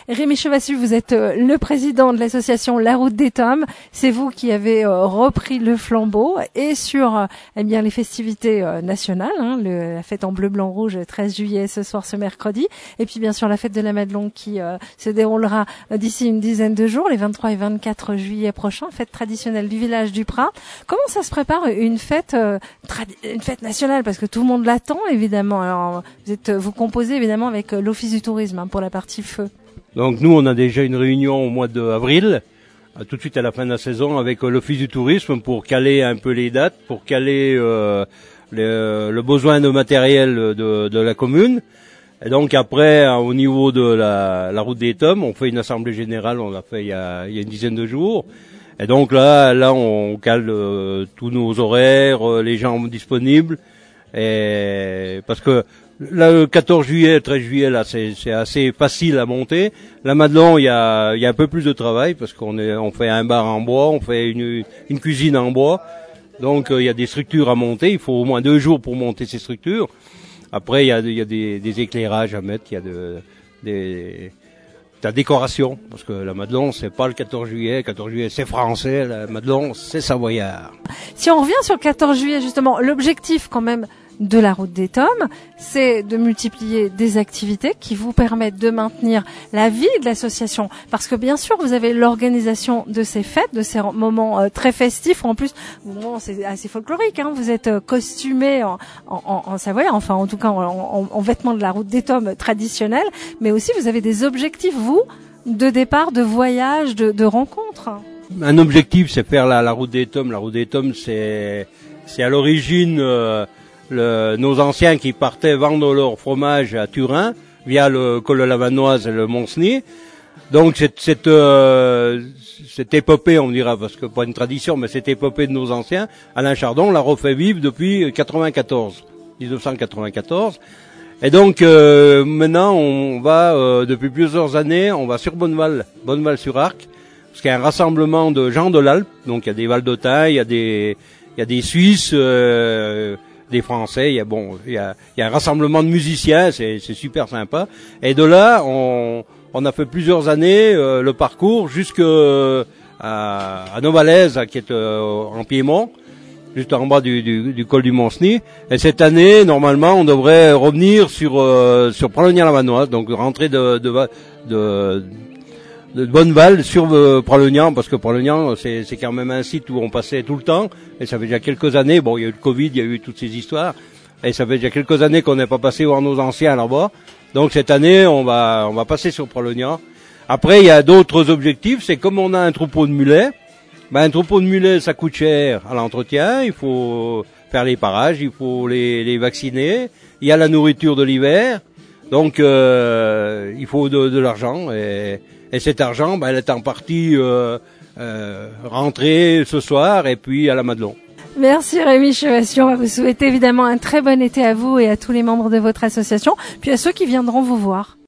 Rémi Chevassus, vous êtes le président de l'association La Route des Tomes. C'est vous qui avez repris le flambeau et sur les festivités nationales, la fête en bleu, blanc, rouge, 13 juillet ce soir, ce mercredi. Et puis bien sûr la fête de la Madelon qui se déroulera d'ici une dizaine de jours, les 23 et 24 juillet prochains, fête traditionnelle du village du Prat. Comment ça se prépare une fête nationale, parce que tout le monde l'attend évidemment. Alors vous composez évidemment avec l'Office du tourisme pour la partie feu. Donc nous on a déjà une réunion au mois d'avril, tout de suite à la fin de la saison, avec l'Office du tourisme pour caler un peu les dates, pour caler le besoin de matériel de la commune. Et donc après, au niveau de la route des Tomes, on fait une assemblée générale, on l'a fait il y a une dizaine de jours. Et donc là on cale tous nos horaires, les gens disponibles. Et parce que là, le 14 juillet, 13 juillet, là, c'est assez facile à monter. La Madelon, il y a un peu plus de travail parce on fait un bar en bois, on fait une cuisine en bois. Donc, il y a des structures à monter. Il faut au moins 2 jours pour monter ces structures. Après, il y a des éclairages à mettre, il y a la décoration, parce que la Madelon, c'est pas le 14 juillet. Le 14 juillet, c'est français. La Madelon, c'est savoyard. Si on revient sur le 14 juillet, justement, l'objectif quand même de la Route des Tomes, c'est de multiplier des activités qui vous permettent de maintenir la vie de l'association. Parce que bien sûr, vous avez l'organisation de ces fêtes, de ces moments très festifs. En plus, c'est assez folklorique. Vous êtes costumé en savoyard, enfin en tout cas en vêtements de la Route des Tomes traditionnels. Mais aussi, vous avez des objectifs, vous, de départ, de voyage, de rencontres. Un objectif, c'est faire la Route des Tomes. La Route des Tomes, c'est à l'origine nos anciens qui partaient vendre leur fromage à Turin via le col de la Vanoise et le Mont-Cenis. Donc cette épopée, on dira, parce que pas une tradition, mais cette épopée de nos anciens, Alain Chardon l'a refait vivre depuis 1994. Et donc maintenant on va depuis plusieurs années, on va sur Bonneval-sur-Arc, parce qu'il y a un rassemblement de gens de l'Alpe. Donc il y a des Valdôtains, il y a des Suisses, des Français, il y a un rassemblement de musiciens, c'est super sympa. Et de là, on a fait plusieurs années le parcours jusqu'à Novalaise, qui est en Piémont, juste en bas du col du Mont-Cenis. Et cette année, normalement, on devrait revenir sur Pralognan-la-Vanoise, donc rentrer de Bonneval sur Pralognan, parce que Pralognan, c'est quand même un site où on passait tout le temps, et ça fait déjà quelques années, il y a eu le Covid, il y a eu toutes ces histoires, et ça fait déjà quelques années qu'on n'est pas passé voir nos anciens là-bas. Donc cette année, on va passer sur Pralognan. Après, il y a d'autres objectifs, c'est comme on a un troupeau de mulets, un troupeau de mulets, ça coûte cher à l'entretien, il faut faire les parages, il faut les vacciner, il y a la nourriture de l'hiver, donc il faut de l'argent, et cet argent, elle est en partie rentrée ce soir et puis à la Madelon. Merci Rémi Chevassus. On va vous souhaiter évidemment un très bon été à vous et à tous les membres de votre association, puis à ceux qui viendront vous voir.